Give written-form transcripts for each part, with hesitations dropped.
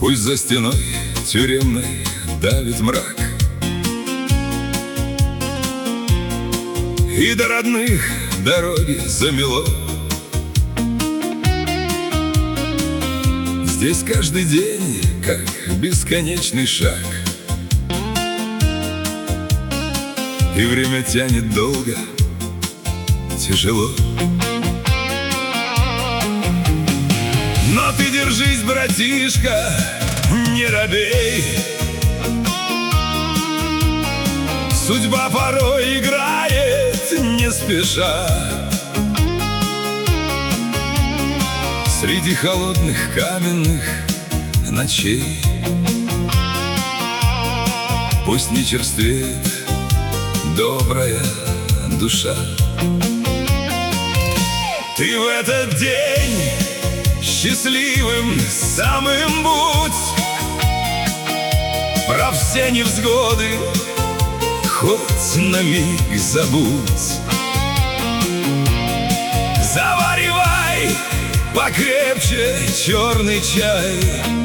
Пусть за стеной тюремной давит мрак, и до родных дороги замело. Здесь каждый день, как бесконечный шаг, и время тянет долго, тяжело. Но ты держись, братишка, не робей. Судьба порой играет не спеша. Среди холодных каменных ночей пусть не черствеет добрая душа. Ты в этот день счастливым самым будь, про все невзгоды хоть на миг забудь. Заваривай покрепче черный чай,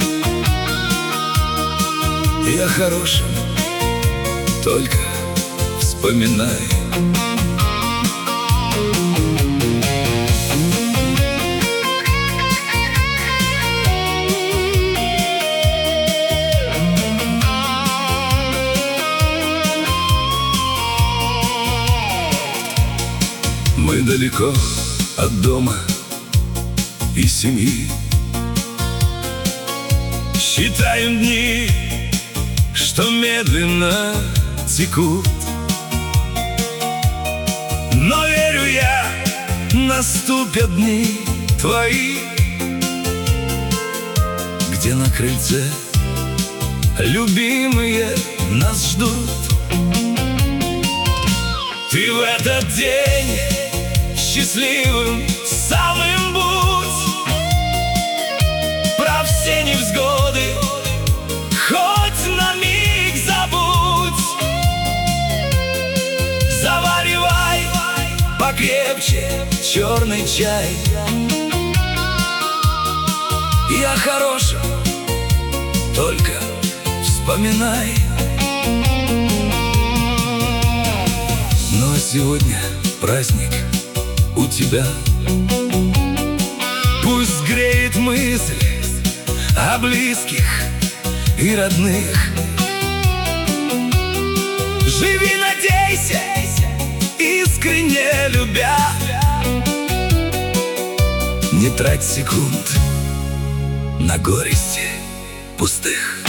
и о хорошем только вспоминай. Мы далеко от дома и семьи, считаем дни, что медленно текут. Но верю я, наступят дни твои, где на крыльце любимые нас ждут. Ты в этот день счастливым самым будь, про все невзгоды хоть на миг забудь. Заваривай покрепче черный чай, и о хорошем только вспоминай. Ну а сегодня праздник у тебя, пусть греет мысль о близких и родных. Живи, надейся, искренне любя, не трать секунд на горести пустых.